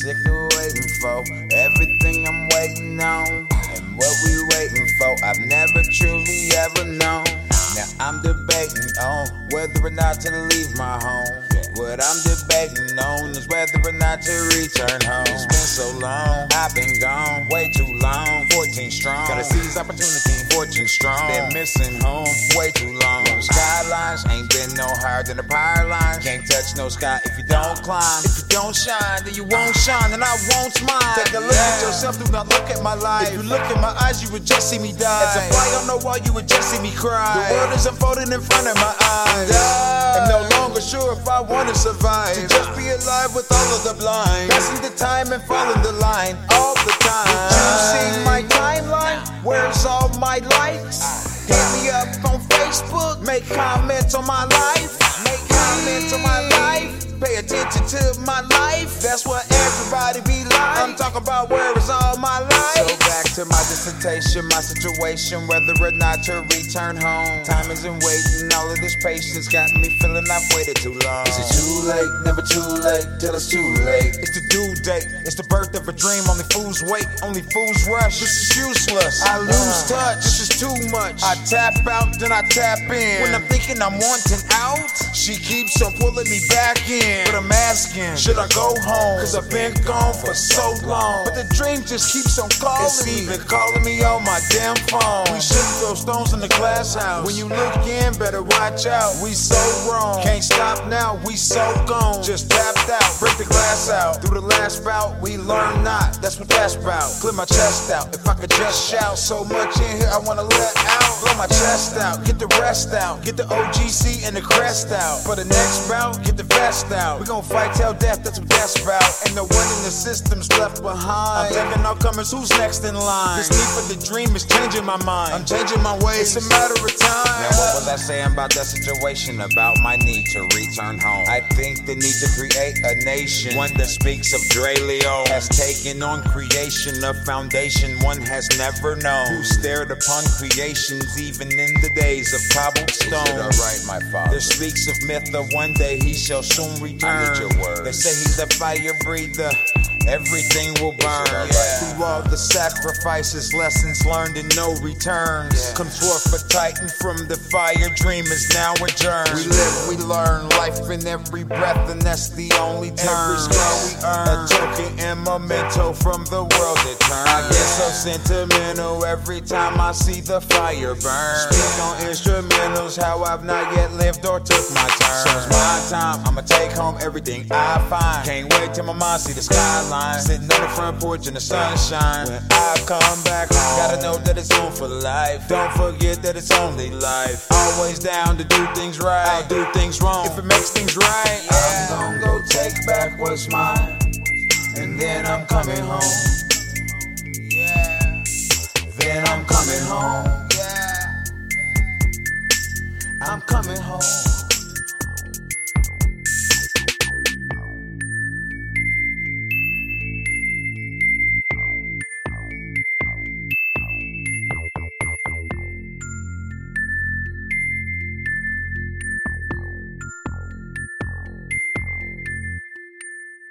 sick of waiting for everything I'm waiting on. And what we waiting for, I've never truly ever known. Now I'm debating on whether or not to leave my home. What I'm debating on is whether or not to return home. It's been so long, I've been gone, way too long. 14 strong, gotta seize opportunity, fortune strong. Been missing home, way too long. Skylines ain't been no higher than the power lines. Can't touch no sky if you don't climb. If you don't shine, then you won't shine, and I won't smile. Take a look at yourself, do not look at my life. If you look in my eyes, you would just see me die. As a fly on the wall, you would just see me cry. The world is unfolding in front of my eyes. I'm no longer sure if I want to survive. To just be alive with all of the blind. Passing the time and following the line all the time. Did you see my timeline? Where's all my likes? Hit me up on Facebook. Make comments on my life. Make comments on my life. Pay attention to my life. That's what everybody be like. I'm talking about where is all my life. So back to my dissertation, my situation, whether or not to return home. Time isn't waiting, all of this patience got me feeling I've waited too long. Is it too late? Never too late, till it's too late. It's the due date, it's the birth of a dream. Only fools wait, only fools rush. This is useless, I lose touch, this is too much. I tap out, then I tap in. When I'm thinking I'm wanting out, she keeps on pulling me back in. But I'm asking, should I go home? Cause I've been gone for so long. But the dream just keeps on calling me. It's even calling me on my damn phone. We shouldn't throw stones in the glass house. When you look in, better watch out. We so wrong, can't stop now, we so gone. Just tapped out, break the glass out. Through the last bout, we learn not, that's what that's about. Clear my chest out, if I could just shout. So much in here I wanna let out. Blow my chest out, get the rest out. Get the OGC and the crest out. For the next bout, get the vest out. We gon' fight till death, that's what that's about. And no one in the system's left behind. I'm taking all comers, who's next in line? This need for the dream is changing my mind. I'm changing my ways, it's a matter of time. Now what was I saying about that situation? About my need to return home. I think the need to create a nation, one that speaks of Dre Leon, has taken on creation, a foundation one has never known. Who stared upon creations even in the days of cobblestone. Is it alright, my father? There speaks of myth of one day he shall soon return. They say he's a fire breather, everything will burn. Through all the sacrifices, lessons learned and no returns. Comes forth a titan from the fire, dream is now adjourned. We live, we learn, life in every breath, and that's the only term. Every scar we earn, a token and memento from the world it turns. I get so sentimental every time I see the fire burn. Speak on instrumentals, how I've not yet lived or took my turn. So it's my time, I'ma take home everything I find. Can't wait till my mind see the skyline. Sitting on the front porch in the sunshine. When I come back home, gotta know that it's on for life. Don't forget that it's only life. Always down to do things right, I'll do things wrong if it makes things right. I'm gonna go take back what's mine, and then I'm coming home. Then I'm coming home.